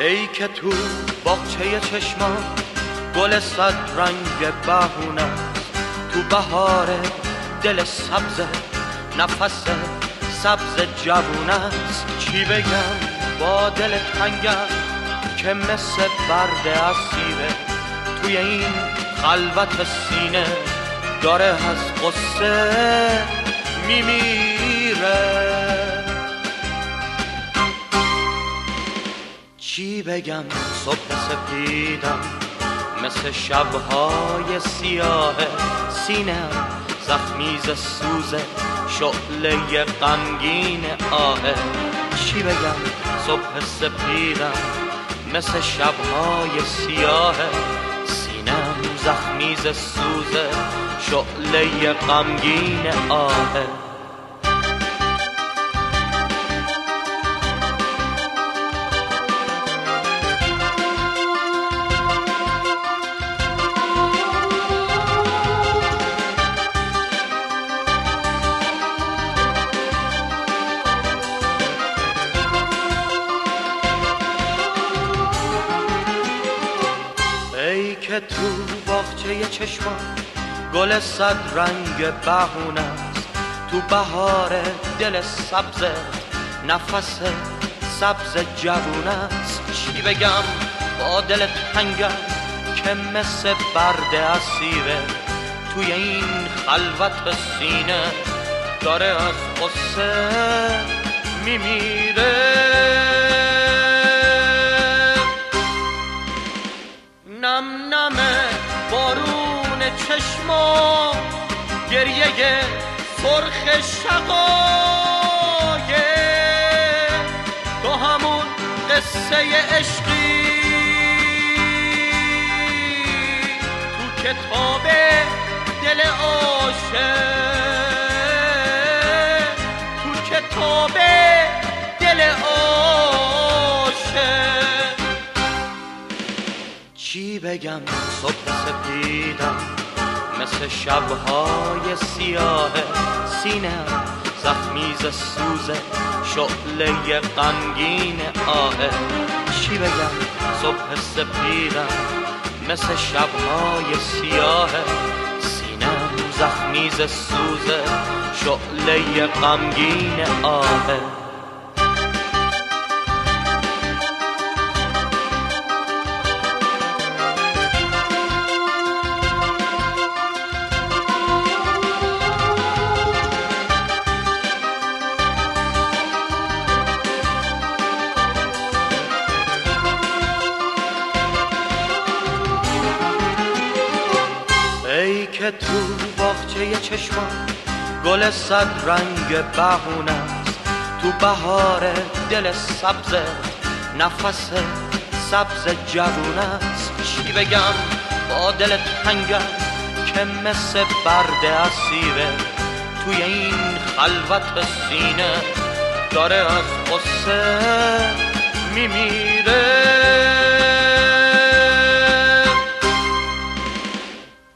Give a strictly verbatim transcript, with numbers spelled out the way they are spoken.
ای که تو باغچه چشمان گل صد رنگ بهونه، تو بهار دل سبز نفس سبز جوونه است. چی بگم با دل تنگم که مثل برد اسیره، توی این خلوت سینه داره از قصه میمیره. چی بگم صبح سپیدم مثل شبهای سیاه، سینم زخمیز سوزه شعله غمگین آهه. چی بگم صبح سپیدم مثل شبهای سیاه، سینم زخمیز سوزه شعله غمگین آهه. ای که تو باغچه چشمان گل صد رنگ بهونه است، تو بهار دل سبز نفس سبز جوونه است. چی بگم با دل تنگم که مثل برد اسیره، توی این خلوت سینه داره از قصه میمیره. نم نم بارون چشما گریه سرخ شقایق، تو همون قصه عشقی تو کتاب دل عاشق، تو کتاب دل عاشق. چی بگم صبح سپیدم مثل شبهای سیاه، سینم زخمیز سوزه شعله غمگین آهه. چی بگم صبح سپیدم مثل شبهای سیاه، سینم زخمیز سوزه شعله غمگین آهه. ای که تو باغچه چشمان گل صد رنگ بهونه است، تو بهار دل سبز نفس سبز جوونه است. چی بگم با دل تنگم که مثل برد اسیره، توی این خلوت سینه داره از قصه میمیره.